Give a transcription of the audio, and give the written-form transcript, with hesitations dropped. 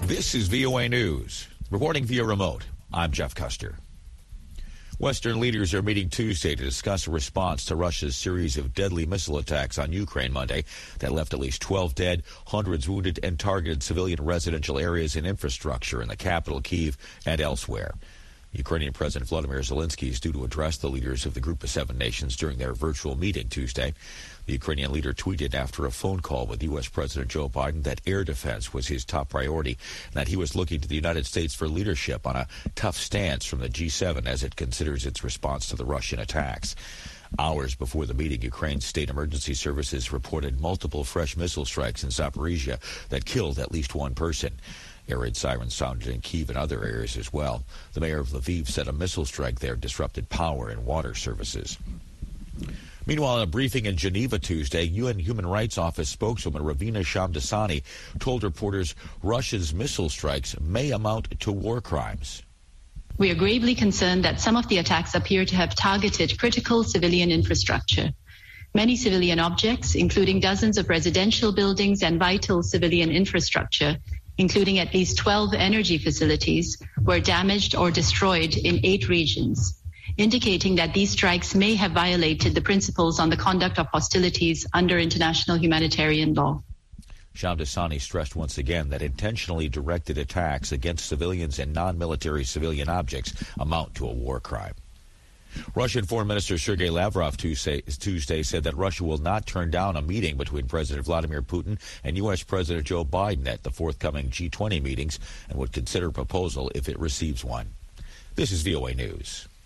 This is VOA News. Reporting via remote, I'm Jeff Custer. Western leaders are meeting Tuesday to discuss a response to Russia's series of deadly missile attacks on Ukraine Monday that left at least 12 dead, hundreds wounded, and targeted civilian residential areas and infrastructure in the capital, Kyiv, and elsewhere. Ukrainian President Vladimir Zelensky is due to address the leaders of the Group of Seven Nations during their virtual meeting Tuesday. The Ukrainian leader tweeted after a phone call with U.S. President Joe Biden that air defense was his top priority and that he was looking to the United States for leadership on a tough stance from the G7 as it considers its response to the Russian attacks. Hours before the meeting, Ukraine's state emergency services reported multiple fresh missile strikes in Zaporizhia that killed at least one person. Air raid sirens sounded in Kyiv and other areas as well. The mayor of Lviv said a missile strike there disrupted power and water services. Meanwhile, in a briefing in Geneva Tuesday, UN Human Rights Office spokeswoman Ravina Shamdasani told reporters Russia's missile strikes may amount to war crimes. We are gravely concerned that some of the attacks appear to have targeted critical civilian infrastructure. Many civilian objects, including dozens of residential buildings and vital civilian infrastructure, including at least 12 energy facilities, were damaged or destroyed in 8 regions, indicating that these strikes may have violated the principles on the conduct of hostilities under international humanitarian law. Shamdasani stressed once again that intentionally directed attacks against civilians and non-military civilian objects amount to a war crime. Russian Foreign Minister Sergei Lavrov Tuesday said that Russia will not turn down a meeting between President Vladimir Putin and U.S. President Joe Biden at the forthcoming G20 meetings and would consider a proposal if it receives one. This is VOA News.